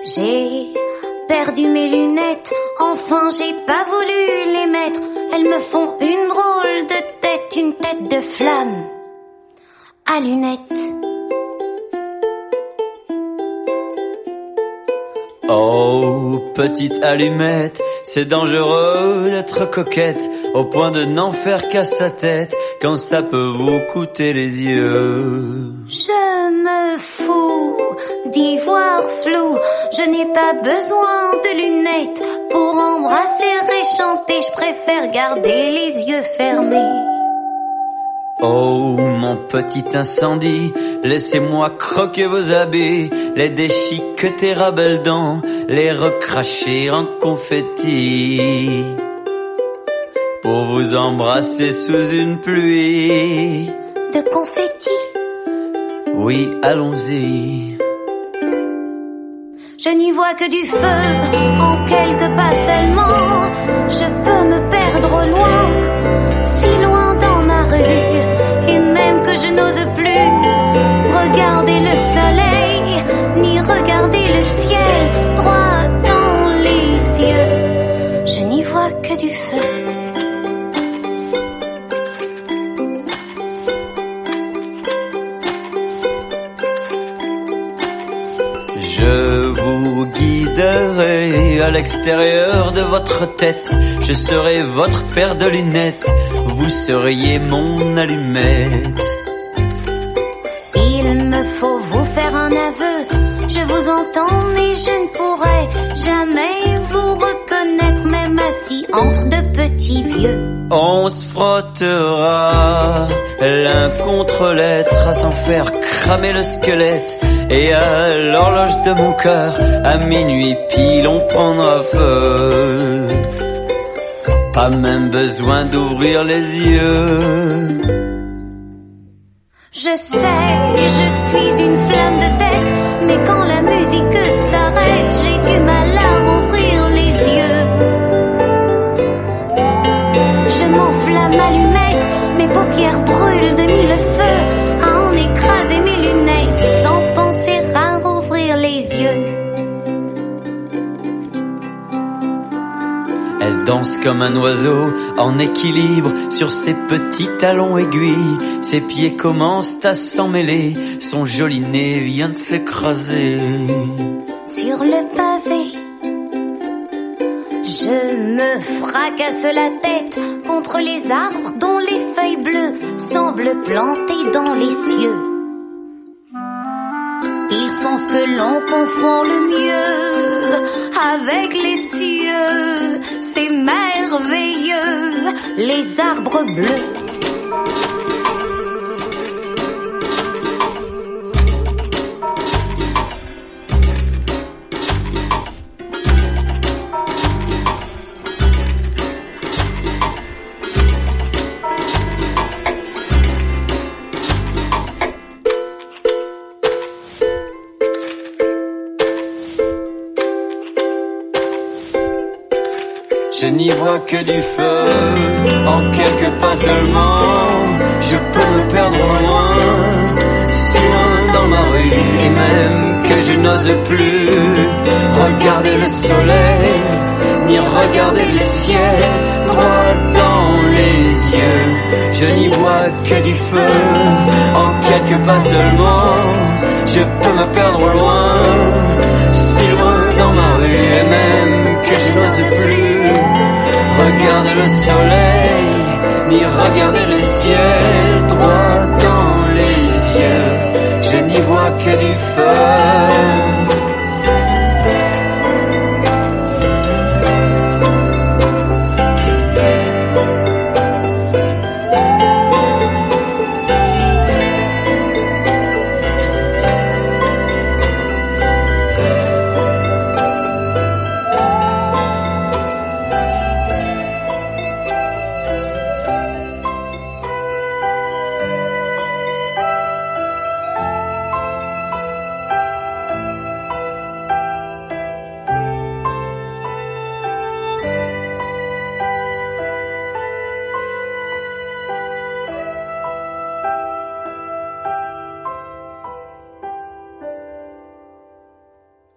J'ai perdu mes lunettes, enfin j'ai pas voulu les mettre. Elles me font une drôle de tête, une tête de flamme à lunettes. Oh, petite allumette, c'est dangereux d'être coquette, au point de n'en faire qu'à sa tête, quand ça peut vous coûter les yeux. Je me fous d'y voir flou, je n'ai pas besoin de lunettes pour embrasser et chanter, je préfère garder les yeux fermés. Oh, mon petit incendie, laissez-moi croquer vos habits, les déchiqueter à belles dents, les recracher en confetti, pour vous embrasser sous une pluie de confetti. Oui, allons-y. Je n'y vois que du feu, en quelques pas seulement. Je peux me perdre loin, si loin dans ma rue, et même que je n'ose plus regarder le soleil, ni regarder le ciel droit dans les yeux. Je n'y vois que du feu. Je vous guiderai à l'extérieur de votre tête, je serai votre paire de lunettes, vous seriez mon allumette. Il me faut vous faire un aveu, je vous entends mais je ne pourrai jamais vous reconnaître, même assis entre deux petits vieux. On se frottera l'un contre l'autre à s'en faire cramer le squelette, et à l'horloge de mon cœur, à minuit pile, on prendra feu. Pas même besoin d'ouvrir les yeux. Je sais, je suis une flamme de tête, mais quand la musique s'arrête, j'ai du mal à ouvrir les yeux. Je m'enflamme allumette, mes paupières brûlent de mille feux, à en écraser mes lunettes, sans penser à rouvrir les yeux. Elle danse comme un oiseau en équilibre sur ses petits talons aiguilles. Ses pieds commencent à s'emmêler, son joli nez vient de s'écraser sur le pavé. Je me fracasse la tête contre les arbres dont les feuilles bleues semblent plantées dans les cieux. Ils sont ce que l'on confond le mieux avec les cieux. C'est merveilleux, les arbres bleus. Je n'y vois que du feu, en quelques pas seulement. Je peux me perdre loin, si loin dans ma rue, et même que je n'ose plus regarder le soleil, ni regarder le ciel droit dans les yeux. Je n'y vois que du feu, en quelques pas seulement. Je peux me perdre loin, si loin dans ma rue, et même que je n'ose plus regarder le soleil, ni regarder le ciel droit dans les yeux. Je n'y vois que du feu.